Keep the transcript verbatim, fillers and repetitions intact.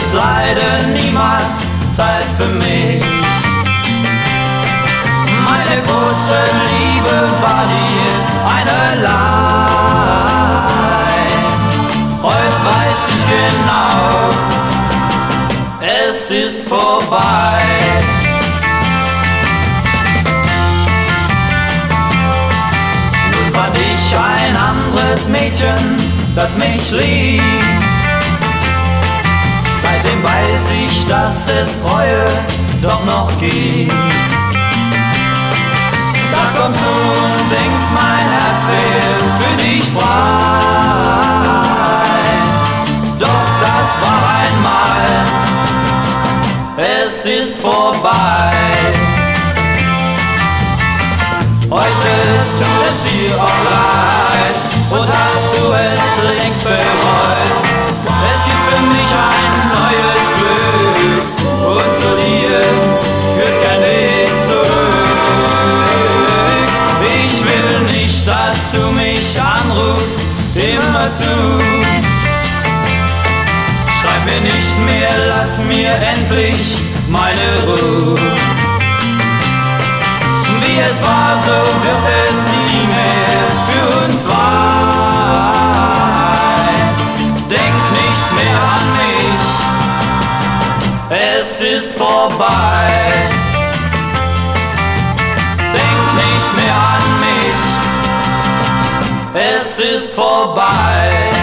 ist leider niemals Zeit für mich. Meine große Liebe war dir einerlei. Heute weiß ich genau, es ist vorbei. Nun fand ich ein anderes Mädchen, das mich liebt. Seitdem weiß ich, dass es Treue doch noch gibt. Da kommst du und denkst, mein Herz wäre für dich frei. Doch das war einmal, es ist vorbei. Heute tut es dir auch leid und hast du es längst bereut. Es gibt für mich ein neues Glück und zu dir führt kein Weg zurück. Ich will nicht, dass du mich anrufst, immer zu. Schreib mir nicht mehr, lass mir endlich meine Ruhe. Wie es war, so wird es nie mehr für uns zwei. Denk nicht mehr an mich, es ist vorbei. Denk nicht mehr an mich, es ist vorbei.